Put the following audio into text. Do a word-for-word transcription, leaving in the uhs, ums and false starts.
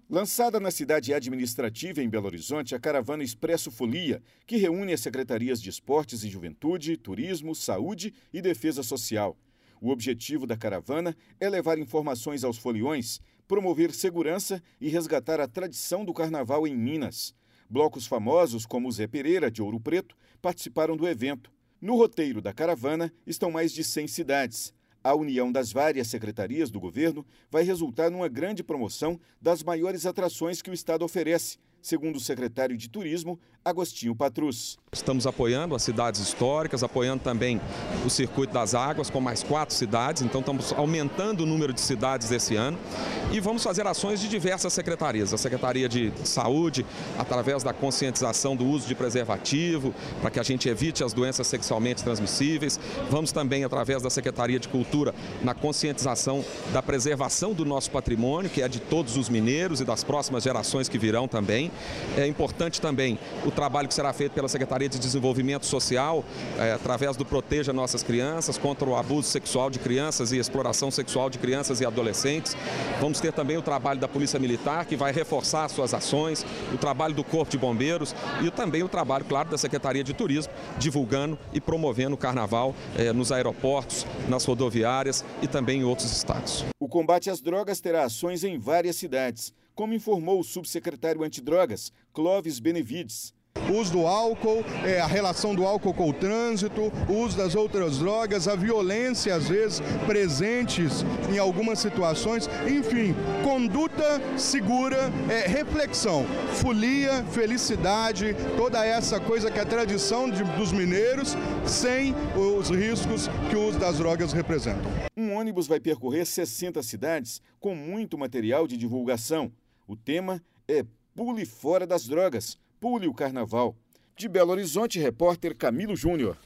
Lançada na cidade administrativa em Belo Horizonte, a caravana Expresso Folia, que reúne as secretarias de Esportes e Juventude, Turismo, Saúde e Defesa Social. O objetivo da caravana é levar informações aos foliões, promover segurança e resgatar a tradição do carnaval em Minas. Blocos famosos como o Zé Pereira, de Ouro Preto, participaram do evento. No roteiro da caravana estão mais de cem cidades. A união das várias secretarias do governo vai resultar numa grande promoção das maiores atrações que o Estado oferece, segundo o secretário de Turismo, Agostinho Patrus. Estamos apoiando as cidades históricas, apoiando também o Circuito das Águas com mais quatro cidades, então estamos aumentando o número de cidades esse ano e vamos fazer ações de diversas secretarias. A Secretaria de Saúde, através da conscientização do uso de preservativo, para que a gente evite as doenças sexualmente transmissíveis. Vamos também, através da Secretaria de Cultura, na conscientização da preservação do nosso patrimônio, que é de todos os mineiros e das próximas gerações que virão também. É importante também o trabalho que será feito pela Secretaria de Desenvolvimento Social, é, através do Proteja Nossas Crianças, contra o abuso sexual de crianças e exploração sexual de crianças e adolescentes. Vamos ter também o trabalho da Polícia Militar, que vai reforçar as suas ações, o trabalho do Corpo de Bombeiros e também o trabalho, claro, da Secretaria de Turismo, divulgando e promovendo o carnaval é, nos aeroportos, nas rodoviárias e também em outros estados. O combate às drogas terá ações em várias cidades, como informou o subsecretário antidrogas, Clóvis Benevides. O uso do álcool, é, a relação do álcool com o trânsito, o uso das outras drogas, a violência às vezes presentes em algumas situações, enfim, conduta segura, é, reflexão, folia, felicidade, toda essa coisa que é a tradição de, dos mineiros, sem os riscos que o uso das drogas representam. Um ônibus vai percorrer sessenta cidades com muito material de divulgação. O tema é Pule Fora das Drogas. Pule o Carnaval. De Belo Horizonte, repórter Camilo Júnior.